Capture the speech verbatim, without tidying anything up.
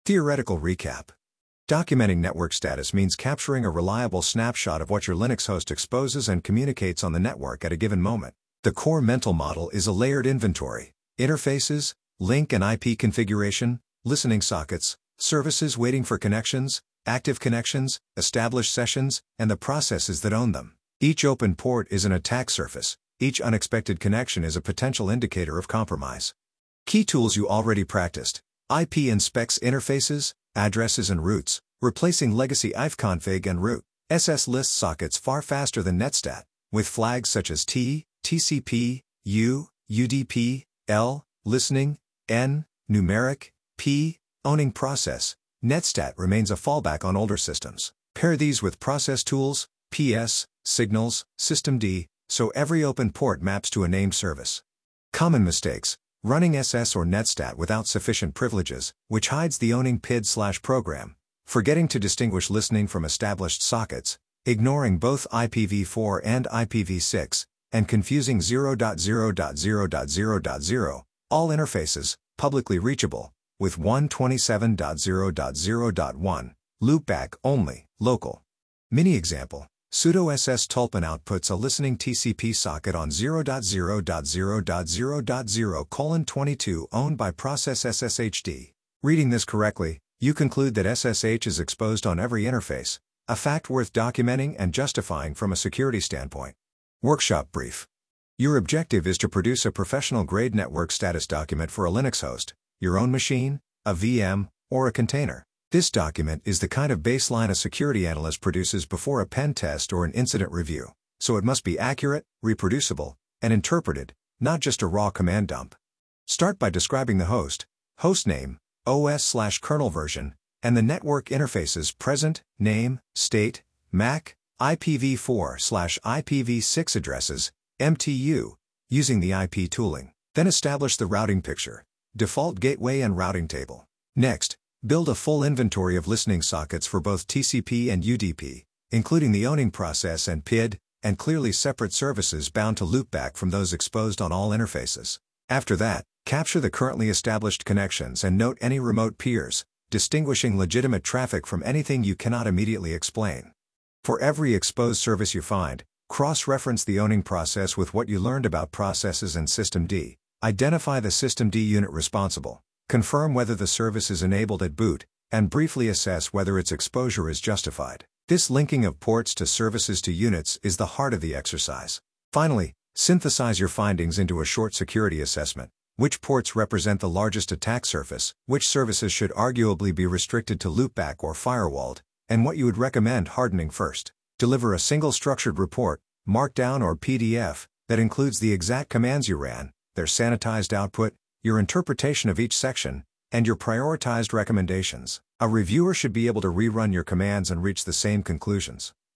Theoretical recap. Documenting network status means capturing a reliable snapshot of what your Linux host exposes and communicates on the network at a given moment. The core mental model is a layered inventory: interfaces, link and I P configuration, listening sockets, services waiting for connections, active connections, established sessions, and the processes that own them. Each open port is an attack surface. Each unexpected connection is a potential indicator of compromise. Key tools you already practiced: I P inspects interfaces, addresses and routes, replacing legacy ifconfig and root. S S lists sockets far faster than netstat, with flags such as T, T C P, U, U D P, L, listening, N, numeric, P, owning process. Netstat remains a fallback on older systems. Pair these with process tools, P S, signals, systemd, so every open port maps to a named service. Common mistakes: running S S or netstat without sufficient privileges, which hides the owning P I D/program, forgetting to distinguish listening from established sockets, ignoring both I P v four and I P v six, and confusing zero dot zero dot zero dot zero dot zero, all interfaces, publicly reachable, with one twenty-seven dot zero dot zero dot one, loopback only, local. Mini example: sudo ss tulpan outputs a listening T C P socket on zero dot zero dot zero dot zero dot zero colon twenty-two owned by process S S H D. Reading this correctly, you conclude that S S H is exposed on every interface, a fact worth documenting and justifying from a security standpoint. Workshop brief. Your objective is to produce a professional-grade network status document for a Linux host, your own machine, a V M, or a container. This document is the kind of baseline a security analyst produces before a pen test or an incident review, so it must be accurate, reproducible, and interpreted, not just a raw command dump. Start by describing the host, hostname, O S slash kernel version, and the network interfaces present, name, state, M A C, I P v four slash I P v six addresses, M T U, using the I P tooling. Then establish the routing picture, default gateway and routing table. Next, build a full inventory of listening sockets for both T C P and U D P, including the owning process and P I D, and clearly separate services bound to loopback from those exposed on all interfaces. After that, capture the currently established connections and note any remote peers, distinguishing legitimate traffic from anything you cannot immediately explain. For every exposed service you find, cross-reference the owning process with what you learned about processes and systemd. Identify the systemd unit responsible. Confirm whether the service is enabled at boot, and briefly assess whether its exposure is justified. This linking of ports to services to units is the heart of the exercise. Finally, synthesize your findings into a short security assessment. Which ports represent the largest attack surface, which services should arguably be restricted to loopback or firewalled, and what you would recommend hardening first. Deliver a single structured report, Markdown or P D F, that includes the exact commands you ran, their sanitized output, your interpretation of each section, and your prioritized recommendations. A reviewer should be able to rerun your commands and reach the same conclusions.